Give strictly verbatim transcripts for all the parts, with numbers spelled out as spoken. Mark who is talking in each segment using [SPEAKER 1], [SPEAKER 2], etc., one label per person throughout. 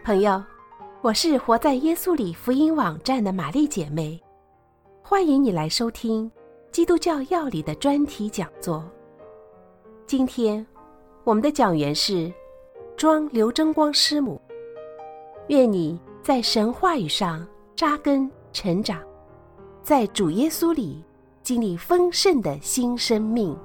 [SPEAKER 1] 朋友，我是活在耶稣里福音网站的玛丽姐妹，欢迎你来收听基督教要理的专题讲座。今天我们的讲员是庄刘真光师母，愿你在神话语上扎根成长，在主耶稣里经历丰盛的新生命。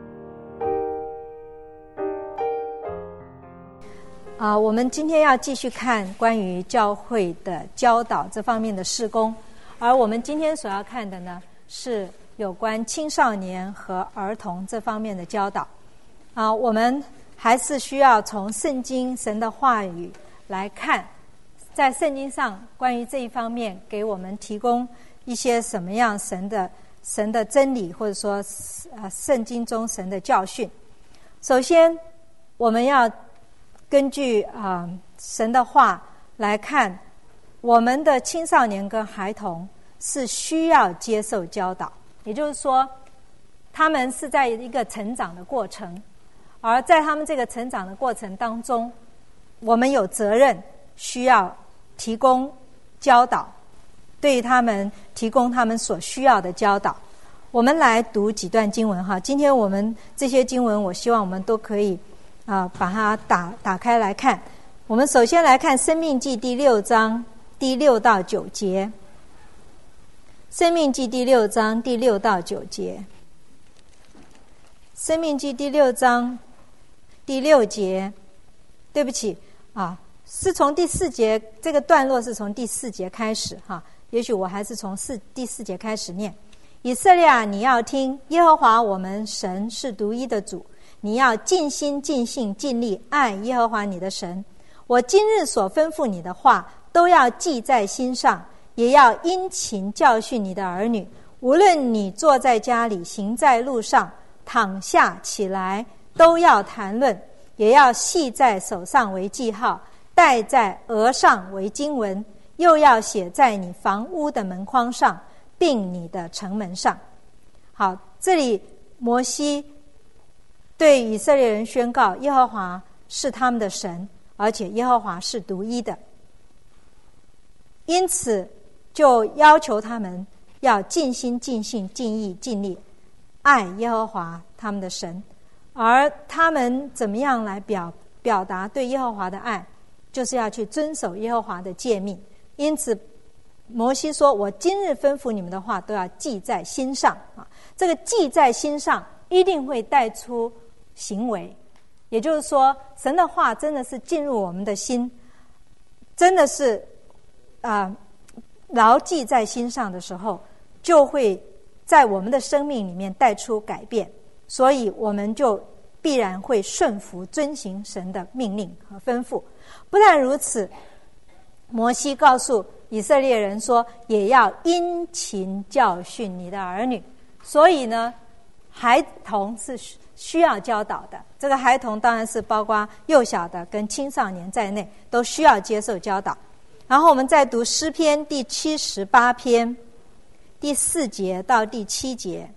[SPEAKER 2] 啊，我们今天要继续看关于教会的教导这方面的事工，而我们今天所要看的呢，是有关青少年和儿童这方面的教导。啊，我们还是需要从圣经神的话语来看，在圣经上关于这一方面给我们提供一些什么样神的神的真理，或者说啊圣经中神的教训。首先，我们要根据啊、呃、神的话来看，我们的青少年跟孩童是需要接受教导，也就是说，他们是在一个成长的过程，而在他们这个成长的过程当中，我们有责任需要提供教导，对他们提供他们所需要的教导。我们来读几段经文哈，今天我们这些经文，我希望我们都可以啊，把它打打开来看。我们首先来看《申命记》第六章第六到九节，《申命记》第六章第六到九节，《申命记》第六章第六节，对不起啊，是从第四节，这个段落是从第四节开始哈，也许我还是从四第四节开始念。以色列啊，你要听，耶和华我们神是独一的主。你要尽心尽性尽力爱耶和华你的神，我今日所吩咐你的话都要记在心上，也要殷勤教训你的儿女，无论你坐在家里，行在路上，躺下起来，都要谈论，也要系在手上为记号，戴在额上为经文，又要写在你房屋的门框上，并你的城门上。好，这里摩西对以色列人宣告，耶和华是他们的神，而且耶和华是独一的，因此就要求他们要尽心尽性尽意尽力爱耶和华他们的神。而他们怎么样来表表达对耶和华的爱，就是要去遵守耶和华的诫命。因此摩西说，我今日吩咐你们的话都要记在心上啊，这个记在心上一定会带出行为，也就是说，神的话真的是进入我们的心，真的是啊、呃、牢记在心上的时候，就会在我们的生命里面带出改变，所以我们就必然会顺服遵行神的命令和吩咐。不但如此，摩西告诉以色列人说，也要殷勤教训你的儿女。所以呢，孩童是需要教导的，这个孩童当然是包括幼小的跟青少年在内，都需要接受教导。然后我们再读诗篇第七十八篇第四节到第七节，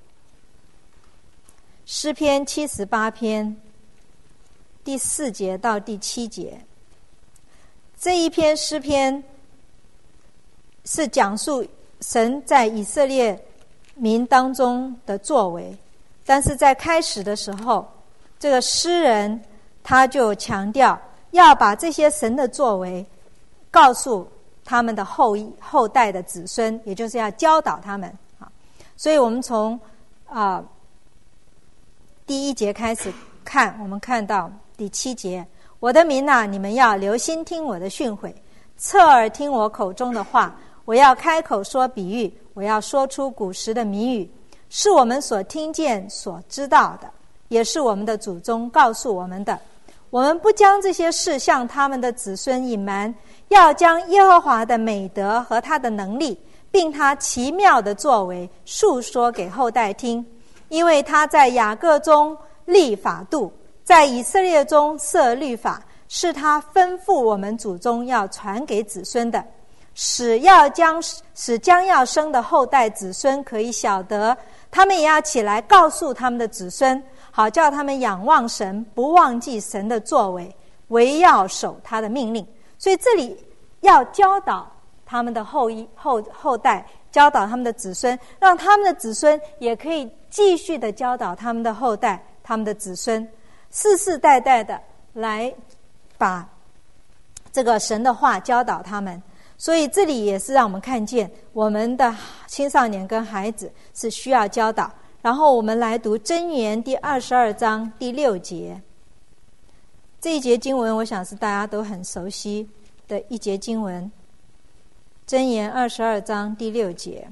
[SPEAKER 2] 诗篇七十八篇第四节到第七节。这一篇诗篇是讲述神在以色列民当中的作为，但是在开始的时候，这个诗人他就强调要把这些神的作为告诉他们的后裔后代的子孙，也就是要教导他们啊。所以我们从啊、呃、第一节开始看，我们看到第七节，我的民啊，你们要留心听我的训诲，侧耳听我口中的话，我要开口说比喻，我要说出古时的谜语，是我们所听见所知道的，也是我们的祖宗告诉我们的。我们不将这些事向他们的子孙隐瞒，要将耶和华的美德和他的能力，并他奇妙的作为述说给后代听。因为他在雅各中立法度，在以色列中设律法，是他吩咐我们祖宗要传给子孙的，使要将使将要生的后代子孙可以晓得，他们也要起来告诉他们的子孙，好叫他们仰望神，不忘记神的作为，唯要守他的命令。 所以这里要教导他们的后裔后后代，教导他们的子孙，让他们的子孙也可以继续的教导他们的后代，他们的子孙，世世代代的来把这个神的话教导他们。所以这里也是让我们看见我们的青少年跟孩子是需要教导。然后我们来读箴言第二十二章第六节，这一节经文我想是大家都很熟悉的一节经文。箴言二十二章第六节，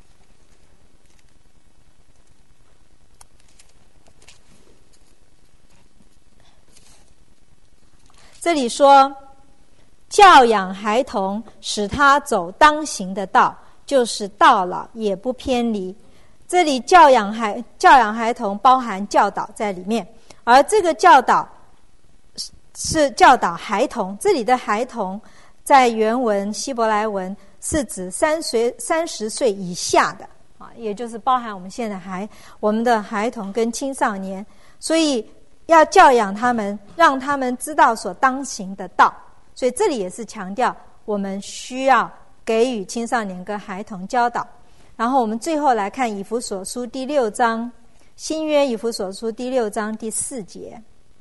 [SPEAKER 2] 这里说，教养孩童，使他走当行的道，就是到老也不偏离。这里教养孩教养孩童包含教导在里面，而这个教导是教导孩童，这里的孩童在原文希伯来文是指三岁三十岁以下的啊，也就是包含我们现在还我们的孩童跟青少年，所以要教养他们，让他们知道所当行的道。所以这里也是强调我们需要给予青少年跟孩童教导。然后我们最后来看以弗所书第六章，新约以弗所书第六章第四节。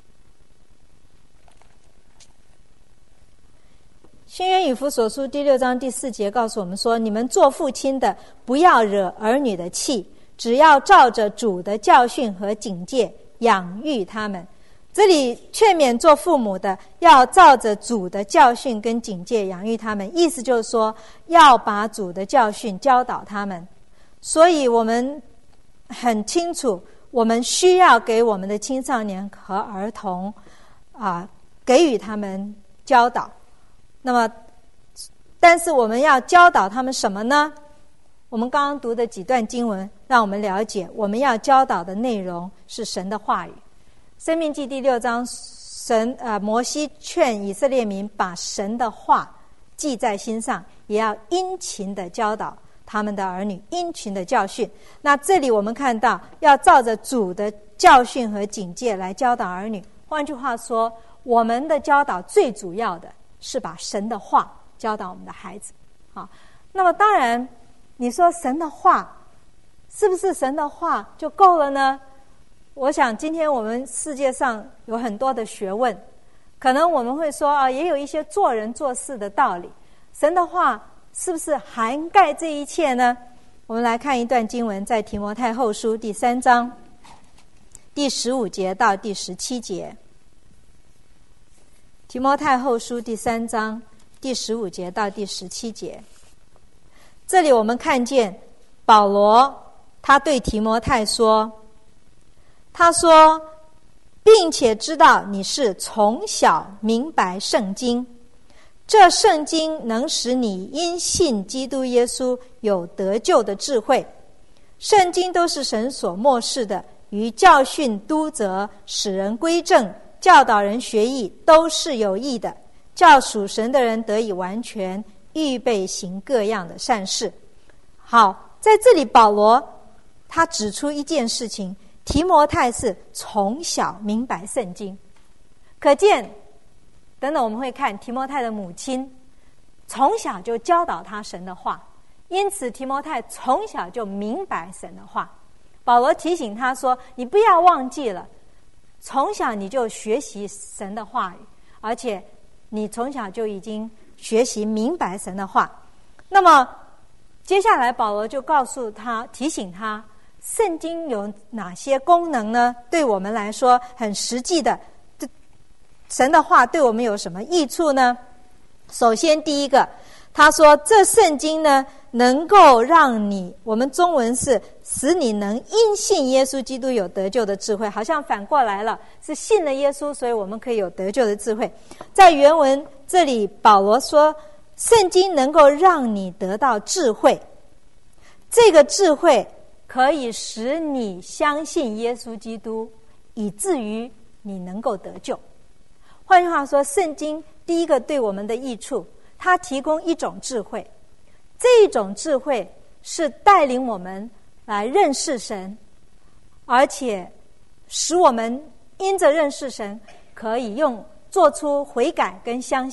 [SPEAKER 2] 新约以弗所书第六章第四节告诉我们说，你们做父亲的不要惹儿女的气，只要照着主的教训和警戒养育他们。这里劝勉做父母的要照着主的教训跟警戒养育他们，意思就是说要把主的教训教导他们。所以我们很清楚，我们需要给我们的青少年和儿童啊，给予他们教导。那么但是我们要教导他们什么呢？我们刚刚读的几段经文让我们了解，我们要教导的内容是神的话语。申命记第六章，神呃摩西劝以色列民把神的话记在心上，也要殷勤的教导他们的儿女，殷勤的教训。那这里我们看到要照着主的教训和警戒来教导儿女。换句话说，我们的教导最主要的是把神的话教导我们的孩子。好，那么当然你说神的话是不是神的话就够了呢？我想今天我们世界上有很多的学问，可能我们会说啊，也有一些做人做事的道理，神的话是不是涵盖这一切呢？我们来看一段经文，在提摩太后书第三章第十五节到第十七节。提摩太后书第三章第十五节到第十七节，这里我们看见保罗他对提摩太说，他说，并且知道你是从小明白圣经，这圣经能使你因信基督耶稣有得救的智慧。圣经都是神所默示的，于教训、督责、使人归正、教导人学义，都是有益的，叫属神的人得以完全，预备行各样的善事。好，在这里保罗他指出一件事情，提摩太是从小明白圣经，可见等等我们会看提摩太的母亲从小就教导他神的话，因此提摩太从小就明白神的话。保罗提醒他说，你不要忘记了，从小你就学习神的话语，而且你从小就已经学习明白神的话。那么接下来保罗就告诉他，提醒他圣经有哪些功能呢？对我们来说很实际的，神的话对我们有什么益处呢？首先第一个，他说这圣经呢能够让你，我们中文是使你能因信耶稣基督有得救的智慧，好像反过来了，是信了耶稣所以我们可以有得救的智慧。在原文这里保罗说圣经能够让你得到智慧，这个智慧可以使你相信耶稣基督，以至于你能够得救。换句话说，圣经第一个对我们的益处，它提供一种智慧，这种智慧是带领我们来认识神，而且使我们因着认识神可以用做出悔改跟相信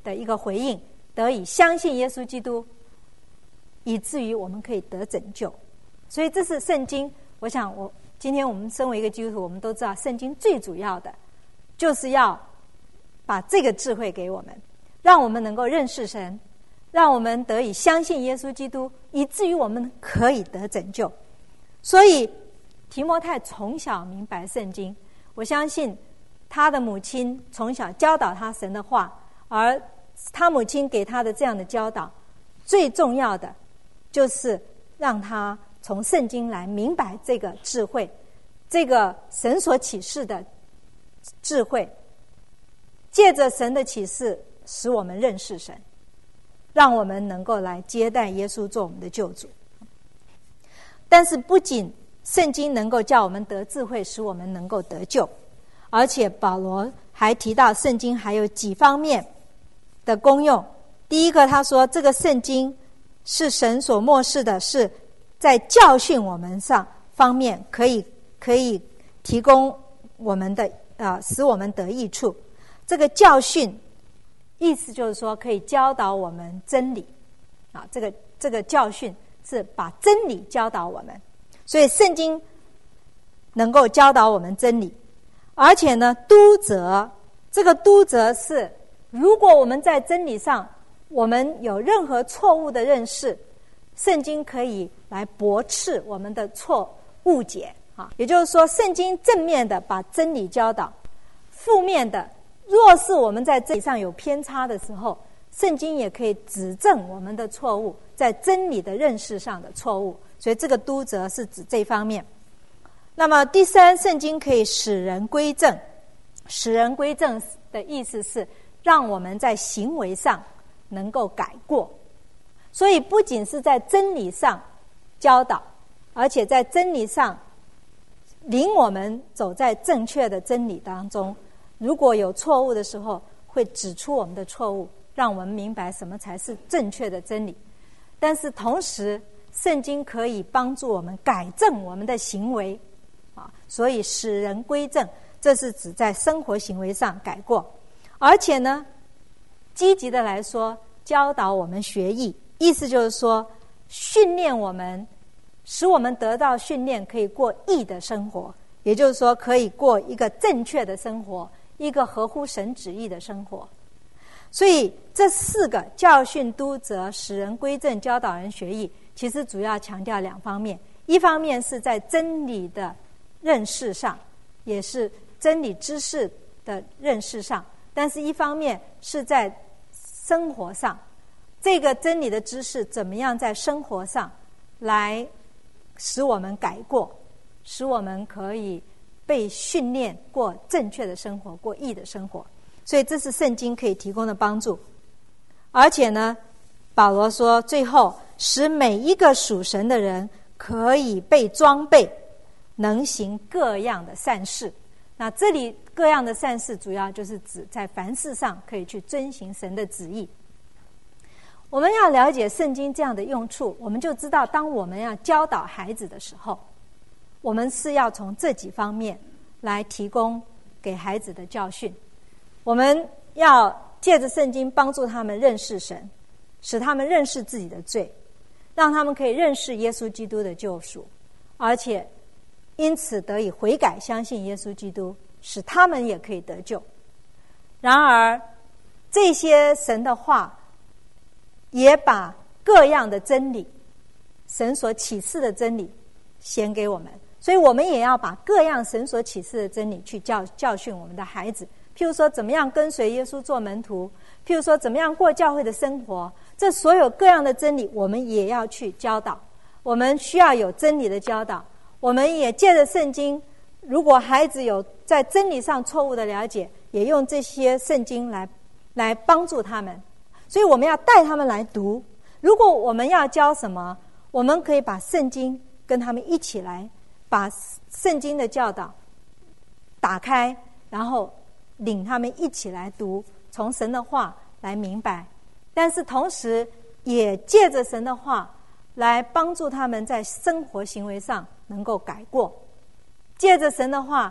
[SPEAKER 2] 的一个回应，得以相信耶稣基督，以至于我们可以得拯救。所以这是圣经，我想我今天我们身为一个基督徒，我们都知道圣经最主要的就是要把这个智慧给我们，让我们能够认识神，让我们得以相信耶稣基督，以至于我们可以得拯救。所以提摩太从小明白圣经，我相信他的母亲从小教导他神的话，而他母亲给他的这样的教导，最重要的就是让他从圣经来明白这个智慧，这个神所启示的智慧，借着神的启示使我们认识神，让我们能够来接待耶稣做我们的救主。但是不仅圣经能够叫我们得智慧，使我们能够得救，而且保罗还提到圣经还有几方面的功用。第一个，他说这个圣经是神所默示的，是在教训我们上方面可以可以提供我们的呃，使我们得益处。这个教训意思就是说可以教导我们真理啊，这个这个教训是把真理教导我们，所以圣经能够教导我们真理。而且呢，督责，这个督责是如果我们在真理上我们有任何错误的认识，圣经可以来驳斥我们的错误解啊。也就是说，圣经正面的把真理教导，负面的若是我们在真理上有偏差的时候，圣经也可以指正我们的错误，在真理的认识上的错误。所以这个督责是指这方面。那么第三，圣经可以使人归正。使人归正的意思是让我们在行为上能够改过。所以不仅是在真理上教导，而且在真理上领我们走在正确的真理当中，如果有错误的时候会指出我们的错误，让我们明白什么才是正确的真理。但是同时圣经可以帮助我们改正我们的行为啊，所以使人归正，这是指在生活行为上改过。而且呢，积极的来说，教导我们学艺，意思就是说训练我们，使我们得到训练，可以过义的生活，也就是说可以过一个正确的生活，一个合乎神旨意的生活。所以这四个教训、督责、使人归正、教导人学艺，其实主要强调两方面。一方面是在真理的认识上，也是真理知识的认识上，但是一方面是在生活上，这个真理的知识怎么样在生活上来使我们改过，使我们可以被训练过正确的生活，过义的生活。所以这是圣经可以提供的帮助。而且呢，保罗说最后使每一个属神的人可以被装备，能行各样的善事。那这里各样的善事主要就是指在凡事上可以去遵行神的旨意。我们要了解圣经这样的用处，我们就知道当我们要教导孩子的时候，我们是要从这几方面来提供给孩子的教训。我们要借着圣经帮助他们认识神，使他们认识自己的罪，让他们可以认识耶稣基督的救赎，而且因此得以悔改，相信耶稣基督，使他们也可以得救。然而这些神的话也把各样的真理，神所启示的真理显给我们，所以我们也要把各样神所启示的真理去教教训我们的孩子。譬如说怎么样跟随耶稣做门徒，譬如说怎么样过教会的生活，这所有各样的真理我们也要去教导。我们需要有真理的教导，我们也借着圣经，如果孩子有在真理上错误的了解，也用这些圣经来来帮助他们。所以我们要带他们来读，如果我们要教什么，我们可以把圣经跟他们一起来，把圣经的教导打开，然后领他们一起来读，从神的话来明白。但是同时也借着神的话来帮助他们在生活行为上能够改过，借着神的话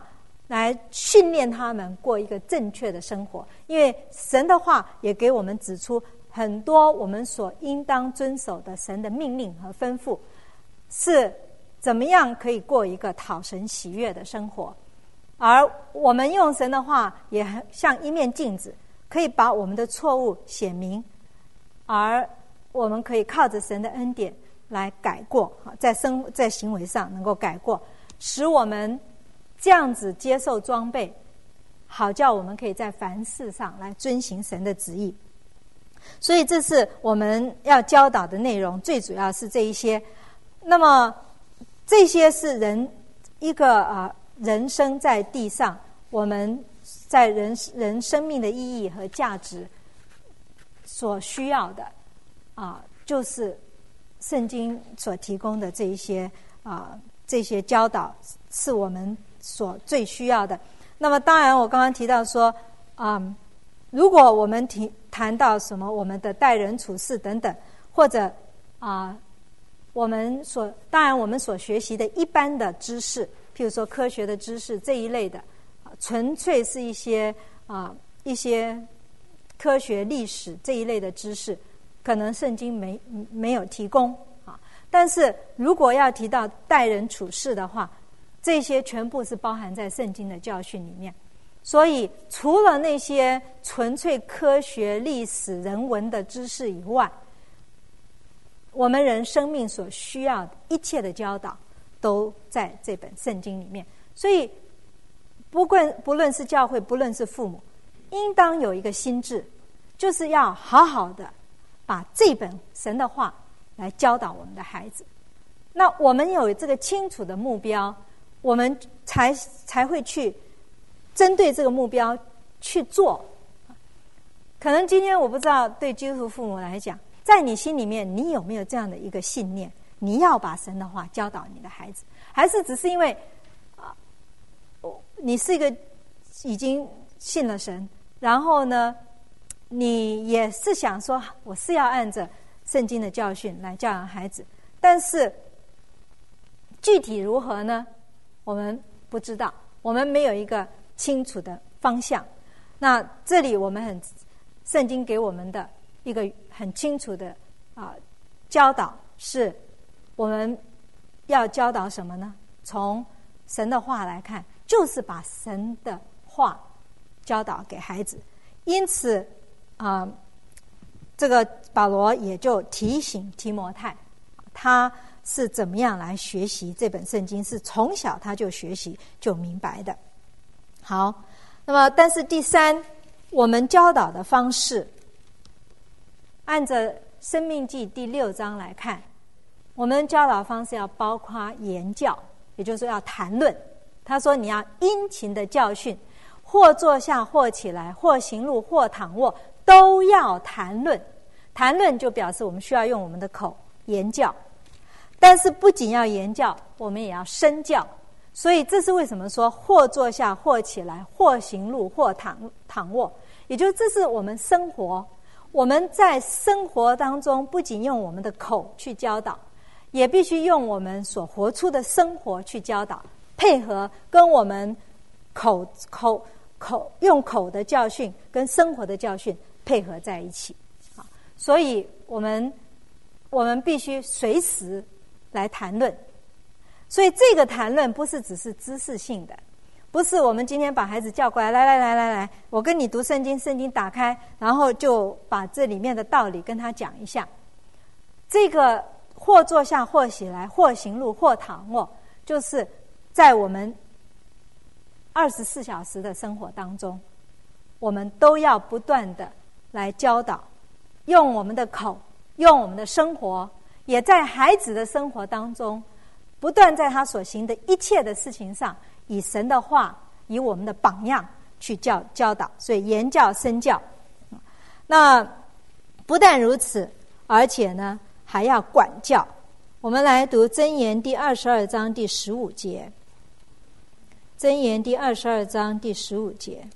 [SPEAKER 2] 来训练他们过一个正确的生活。因为神的话也给我们指出很多我们所应当遵守的神的命令和吩咐，是怎么样可以过一个讨神喜悦的生活。而我们用神的话也很像一面镜子，可以把我们的错误显明，而我们可以靠着神的恩典来改过，在生在行为上能够改过，使我们这样子接受装备，好叫我们可以在凡事上来遵行神的旨意。所以这是我们要教导的内容，最主要是这一些。那么这些是人一个啊、呃、人生在地上，我们在人人生命的意义和价值所需要的啊、呃，就是圣经所提供的这一些啊、呃、这些教导是我们所最需要的。那么当然我刚刚提到说啊、嗯，如果我们提谈到什么我们的待人处事等等，或者啊、呃、我们所当然我们所学习的一般的知识，譬如说科学的知识这一类的，纯粹是一些啊、呃、一些科学历史这一类的知识，可能圣经没没有提供啊。但是如果要提到待人处事的话，这些全部是包含在圣经的教训里面。所以除了那些纯粹科学历史人文的知识以外，我们人生命所需要的一切的教导都在这本圣经里面。所以不论不论是教会，不论是父母，应当有一个心志，就是要好好的把这本神的话来教导我们的孩子。那我们有这个清楚的目标，我们才才会去针对这个目标去做。可能今天我不知道对基督徒父母来讲，在你心里面你有没有这样的一个信念，你要把神的话教导你的孩子，还是只是因为啊，你是一个已经信了神，然后呢你也是想说我是要按着圣经的教训来教养孩子，但是具体如何呢，我们不知道，我们没有一个清楚的方向。那这里我们很圣经给我们的一个很清楚的啊、呃、教导，是我们要教导什么呢？从神的话来看，就是把神的话教导给孩子。因此啊、呃，这个保罗也就提醒提摩太，他是怎么样来学习这本圣经，是从小他就学习就明白的。好，那么但是第三，我们教导的方式，按着申命记第六章来看，我们教导方式要包括言教，也就是说要谈论。他说你要殷勤的教训，或坐下或起来，或行路或躺卧，都要谈论。谈论就表示我们需要用我们的口言教，但是不仅要言教，我们也要身教。所以这是为什么说或坐下或起来，或行路或躺躺卧，也就是这是我们生活，我们在生活当中不仅用我们的口去教导，也必须用我们所活出的生活去教导，配合跟我们口口口用口的教训跟生活的教训配合在一起。所以我们我们必须随时来谈论。所以这个谈论不是只是知识性的，不是我们今天把孩子叫过来，来来来来来，我跟你读圣经，圣经打开，然后就把这里面的道理跟他讲一下。这个或坐下或起来，或行路或躺卧，就是在我们二十四小时的生活当中，我们都要不断的来教导，用我们的口，用我们的生活，也在孩子的生活当中不断在他所行的一切的事情上，以神的话，以我们的榜样去教教导。所以言教身教。那不但如此，而且呢还要管教。我们来读箴言第二十二章第十五节。箴言第二十二章第十五节，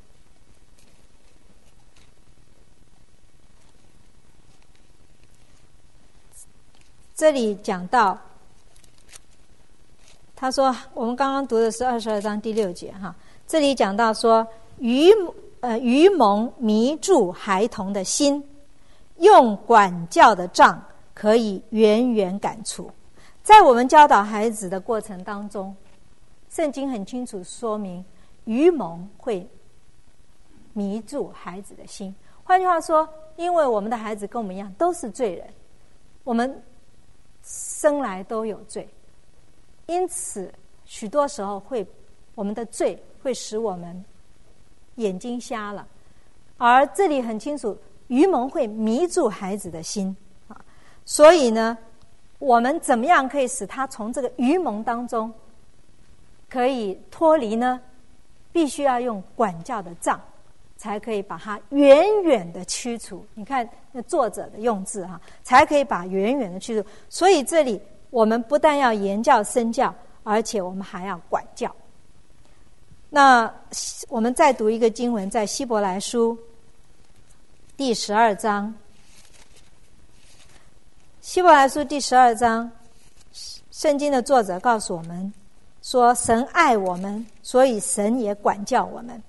[SPEAKER 2] 这里讲到，他说我们刚刚读的是二十二章第六节哈， 这里讲到说，愚呃愚蒙迷住孩童的心，用管教的杖可以远远赶除。在我们教导孩子的过程当中，圣经很清楚说明，愚蒙会迷住孩子的心。换句话说，因为我们的孩子跟我们一样都是罪人，我们生来都有罪，因此许多时候会我们的罪会使我们眼睛瞎了。而这里很清楚，愚蒙会迷住孩子的心啊，所以呢，我们怎么样可以使他从这个愚蒙当中可以脱离呢？必须要用管教的杖，才可以把它远远的驱除。你看那作者的用字哈，才可以把远远的驱除。所以这里我们不但要言教身教，而且我们还要管教。那我们再读一个经文，在希伯来书第十二章。希伯来书第十二章，圣经的作者告诉我们说，神爱我们，所以神也管教我们。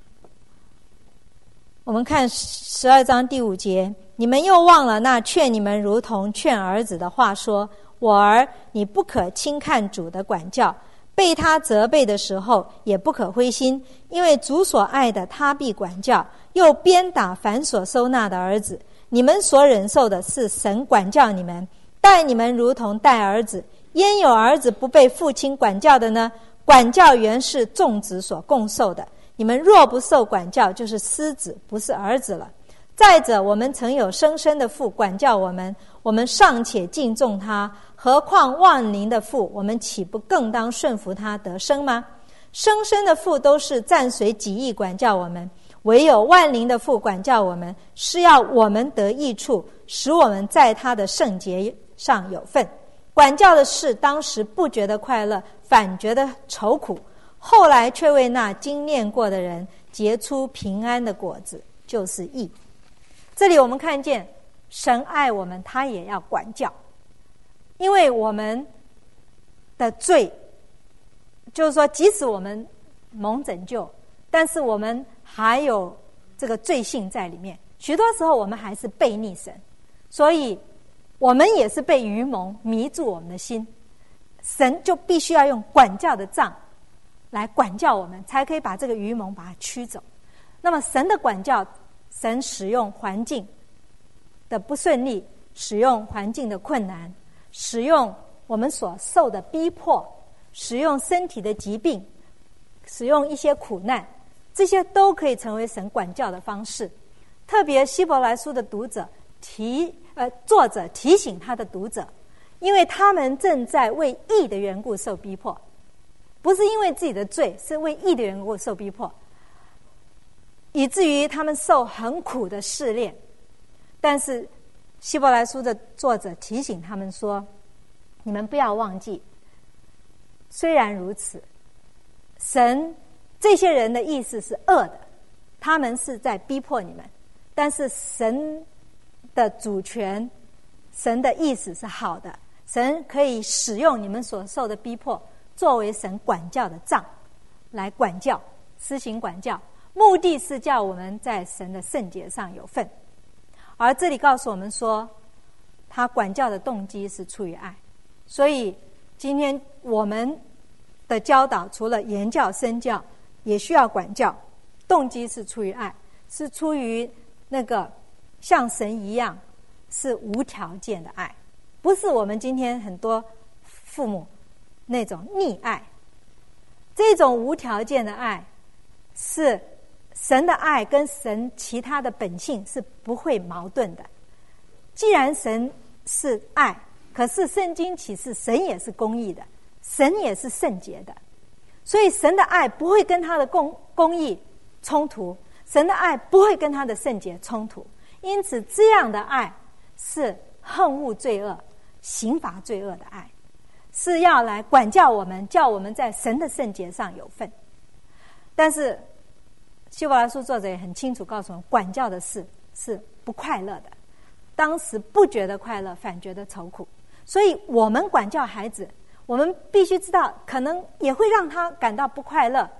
[SPEAKER 2] 我们看十二章第五节，你们又忘了那劝你们如同劝儿子的话说，我儿，你不可轻看主的管教，被他责备的时候也不可灰心，因为主所爱的他必管教，又鞭打凡所收纳的儿子。你们所忍受的是神管教你们，待你们如同待儿子。焉有儿子不被父亲管教的呢？管教原是众子所共受的。你们若不受管教，就是私子，不是儿子了。再者，我们曾有生身的父管教我们，我们尚且敬重他，何况万灵的父，我们岂不更当顺服他得生吗？生身的父都是暂随己意管教我们，唯有万灵的父管教我们，是要我们得益处，使我们在他的圣洁上有份。管教的事当时不觉得快乐，反觉得愁苦，后来却为那经验过的人结出平安的果子，就是义。这里我们看见神爱我们，他也要管教，因为我们的罪，就是说即使我们蒙拯救，但是我们还有这个罪性在里面，许多时候我们还是悖逆神，所以我们也是被愚蒙迷住我们的心，神就必须要用管教的杖来管教我们，才可以把这个愚蒙把它驱走。那么神的管教，神使用环境的不顺利，使用环境的困难，使用我们所受的逼迫，使用身体的疾病，使用一些苦难，这些都可以成为神管教的方式。特别希伯来书的读者提呃，作者提醒他的读者，因为他们正在为义的缘故受逼迫，不是因为自己的罪，是为义的缘故受逼迫，以至于他们受很苦的试炼。但是希伯来书的作者提醒他们说，你们不要忘记，虽然如此，神这些人的意思是恶的，他们是在逼迫你们，但是神的主权，神的意思是好的，神可以使用你们所受的逼迫作为神管教的杖来管教，施行管教，目的是叫我们在神的圣洁上有份。而这里告诉我们说，他管教的动机是出于爱。所以今天我们的教导除了言教身教，也需要管教，动机是出于爱，是出于那个像神一样是无条件的爱，不是我们今天很多父母那种溺爱。这种无条件的爱是神的爱，跟神其他的本性是不会矛盾的。既然神是爱，可是圣经启示神也是公义的，神也是圣洁的，所以神的爱不会跟他的公公义冲突，神的爱不会跟他的圣洁冲突。因此这样的爱是恨恶罪恶、刑罚罪恶的爱，是要来管教我们，叫我们在神的圣洁上有份。但是希伯来书作者也很清楚告诉我们，管教的事是不快乐的，当时不觉得快乐，反觉得愁苦。所以我们管教孩子，我们必须知道可能也会让他感到不快乐，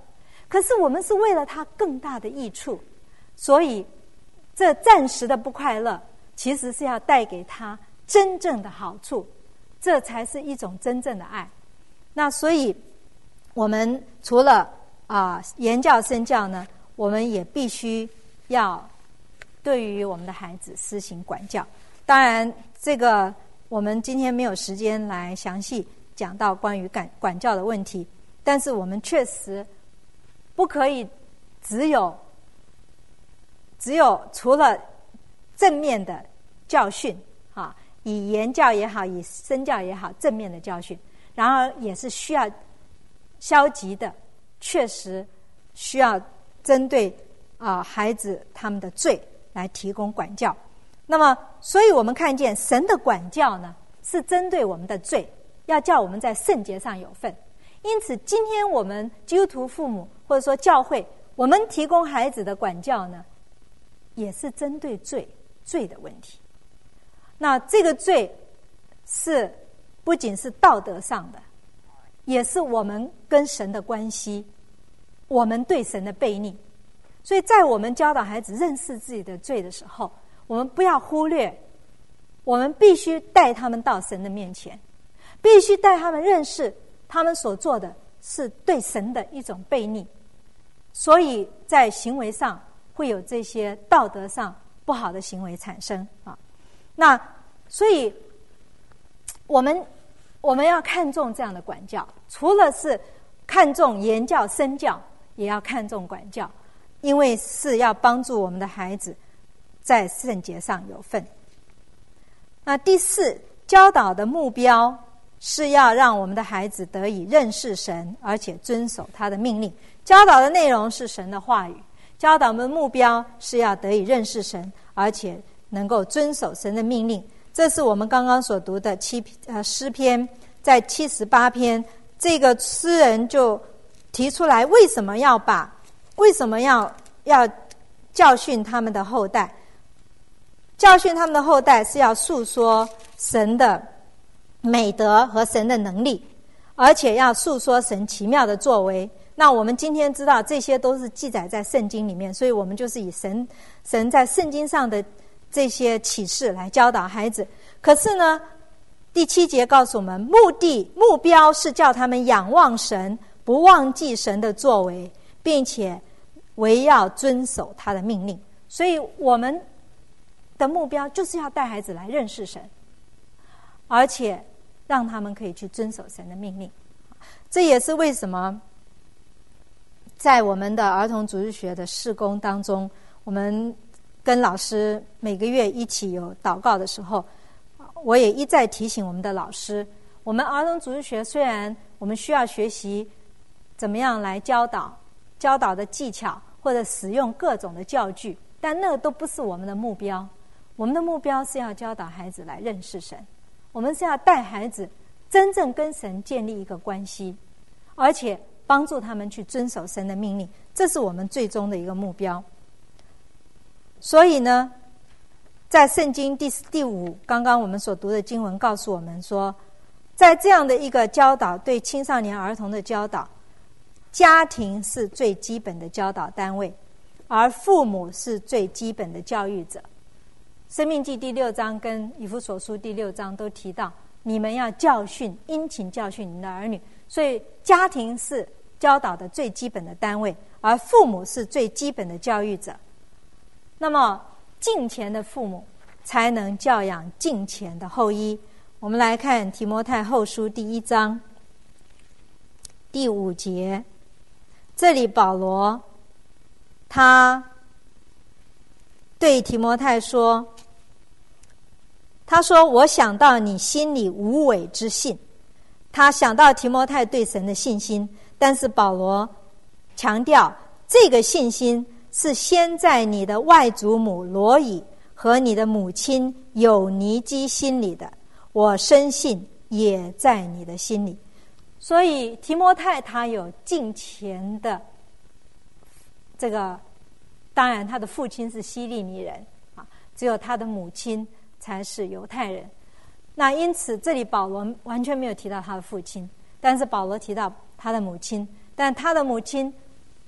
[SPEAKER 2] 可是我们是为了他更大的益处，所以这暂时的不快乐其实是要带给他真正的好处，这才是一种真正的爱。那所以我们除了啊、呃、言教身教呢，我们也必须要对于我们的孩子施行管教。当然这个我们今天没有时间来详细讲到关于管管教的问题，但是我们确实不可以只有只有除了正面的教训啊，以言教也好，以身教也好，正面的教训，然而也是需要消极的，确实需要针对啊、呃、孩子他们的罪来提供管教。那么所以我们看见神的管教呢，是针对我们的罪，要叫我们在圣洁上有份。因此今天我们基督徒父母或者说教会，我们提供孩子的管教呢，也是针对罪罪的问题。那这个罪是不仅是道德上的，也是我们跟神的关系，我们对神的悖逆。所以在我们教导孩子认识自己的罪的时候，我们不要忽略，我们必须带他们到神的面前，必须带他们认识他们所做的是对神的一种悖逆，所以在行为上会有这些道德上不好的行为产生啊。那所以我们我们要看重这样的管教，除了是看重言教身教，也要看重管教，因为是要帮助我们的孩子在圣洁上有份。那第四，教导的目标是要让我们的孩子得以认识神，而且遵守他的命令。教导的内容是神的话语，教导的目标是要得以认识神，而且能够遵守神的命令。这是我们刚刚所读的七呃诗篇，在七十八篇，这个诗人就提出来，为什么要把为什么要要教训他们的后代？教训他们的后代是要诉说神的美德和神的能力，而且要诉说神奇妙的作为。那我们今天知道这些都是记载在圣经里面，所以我们就是以神神在圣经上的这些启示来教导孩子。可是呢，第七节告诉我们，目的目标是叫他们仰望神，不忘记神的作为，并且唯要遵守他的命令。所以我们的目标就是要带孩子来认识神，而且让他们可以去遵守神的命令。这也是为什么在我们的儿童主日学的事工当中，我们跟老师每个月一起有祷告的时候，我也一再提醒我们的老师，我们儿童主日学虽然我们需要学习怎么样来教导教导的技巧，或者使用各种的教具，但那都不是我们的目标。我们的目标是要教导孩子来认识神，我们是要带孩子真正跟神建立一个关系，而且帮助他们去遵守神的命令，这是我们最终的一个目标。所以呢，在圣经第第五，刚刚我们所读的经文告诉我们说，在这样的一个教导，对青少年儿童的教导，家庭是最基本的教导单位，而父母是最基本的教育者。申命记第六章跟以弗所书第六章都提到，你们要教训殷勤教训你们的儿女。所以家庭是教导的最基本的单位，而父母是最基本的教育者。那么敬虔的父母才能教养敬虔的后裔。我们来看提摩太后书第一章第五节，这里保罗他对提摩太说，他说我想到你心里无伪之信。他想到提摩太对神的信心，但是保罗强调这个信心是先在你的外祖母罗以和你的母亲有尼基心里的，我深信也在你的心里。所以提摩太他有敬虔的这个，当然他的父亲是希利尼人啊，只有他的母亲才是犹太人。那因此这里保罗完全没有提到他的父亲，但是保罗提到他的母亲，但他的母亲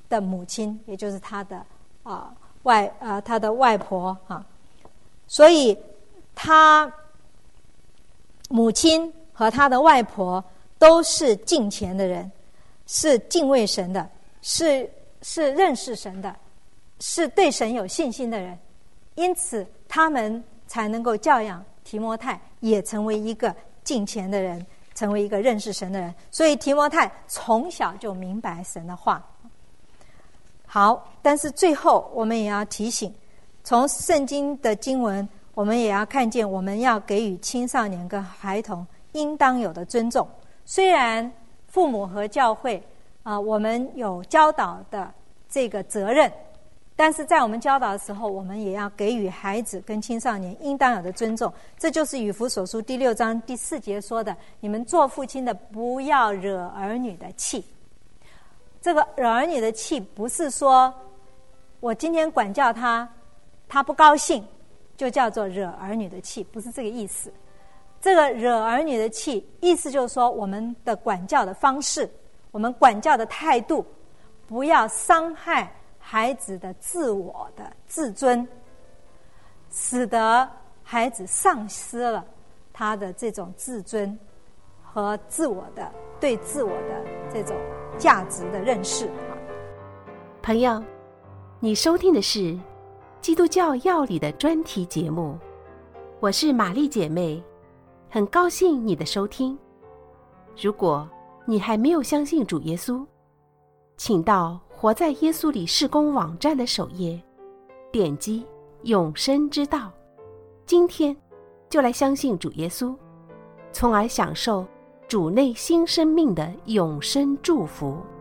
[SPEAKER 2] 的母亲，也就是他的啊、呃、外呃他的外婆啊，所以他母亲和他的外婆都是敬虔的人，是敬畏神的，是是认识神的，是对神有信心的人，因此他们才能够教养提摩太也成为一个敬虔的人，成为一个认识神的人。所以提摩太从小就明白神的话。好，但是最后我们也要提醒，从圣经的经文我们也要看见，我们要给予青少年跟孩童应当有的尊重。虽然父母和教会啊、呃，我们有教导的这个责任，但是在我们教导的时候，我们也要给予孩子跟青少年应当有的尊重。这就是以弗所书第六章第四节说的，你们做父亲的不要惹儿女的气。这个惹儿女的气不是说我今天管教他，他不高兴就叫做惹儿女的气，不是这个意思。这个惹儿女的气意思就是说，我们的管教的方式，我们管教的态度，不要伤害孩子的自我的自尊，使得孩子丧失了他的这种自尊和自我的对自我的这种价值的认识。
[SPEAKER 1] 朋友，你收听的是基督教要理的专题节目，我是玛丽姐妹，很高兴你的收听。如果你还没有相信主耶稣，请到活在耶稣里事工网站的首页，点击永生之道，今天就来相信主耶稣，从而享受主内新生命的永生祝福。